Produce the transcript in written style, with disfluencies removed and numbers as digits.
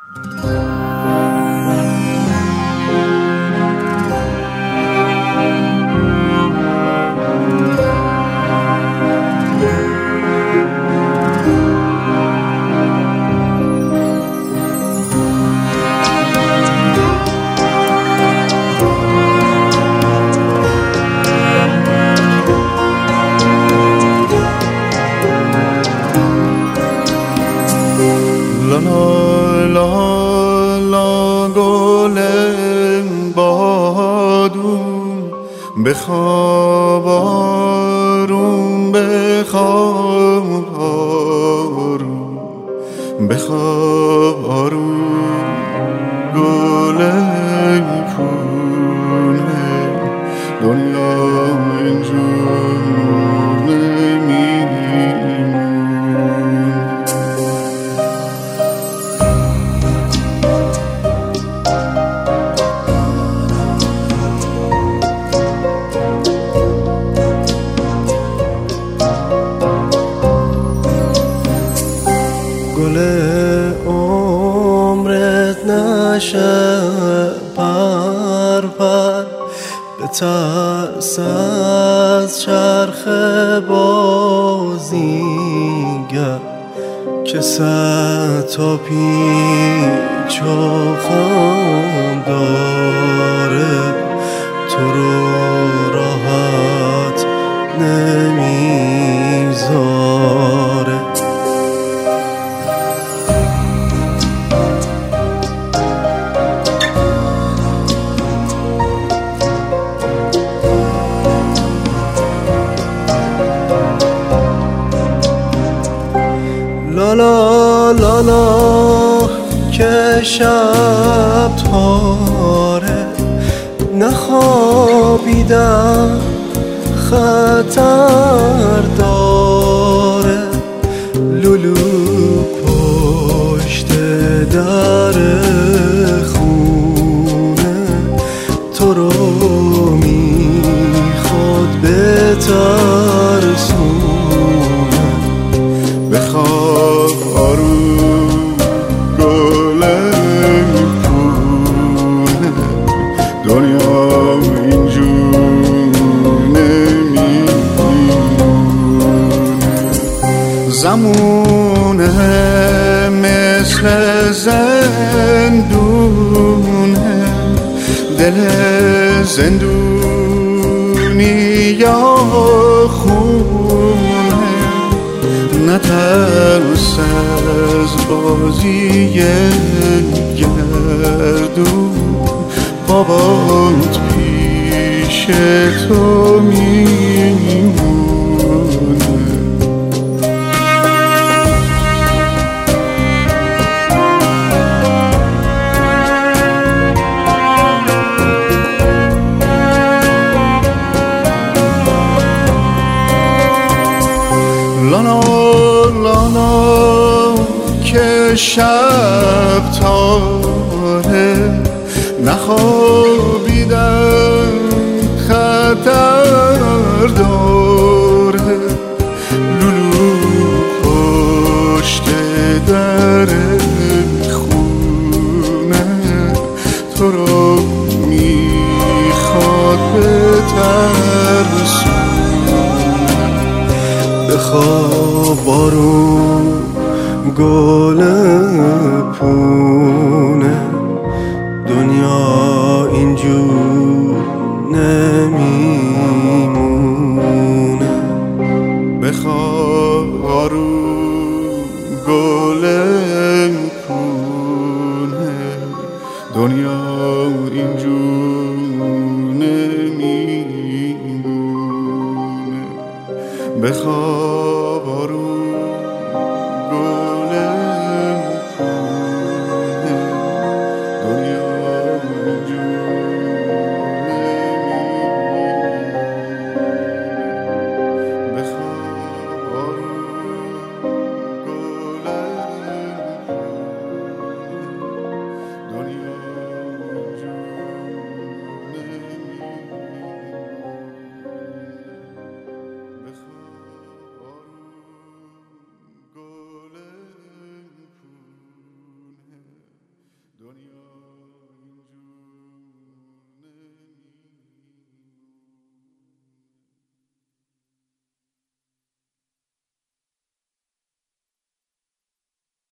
لا لا لا گلم بادوم بخواب آروم بخواب آروم بخواب آروم گلم پونه دنیا اینجور گل عمرت نشه پر پر به ترس از چرخ بازیگر که صد تا پیچ و خم داره تو رو راحت نمیذاره. لالا لالا که شب تاره نخوابیدم خطر داره لولو پشت در خونه تو رو میخواد بترسونه. بخواب آروم گلم پونه دنیا اینجور نمیمونه. زمونه مثل زندونه دل زندونی یا خونه نترس از بازی گردون بابات پیش تو میمونه. لالا لالا که شب تاره نخوابیدم خطر داره لولو پشت در خونه تو رو میخواد بترسونه. بخواب آروم گل پونه دنیا اینجور نمیمونه. بخواب آروم گل پونه دنیا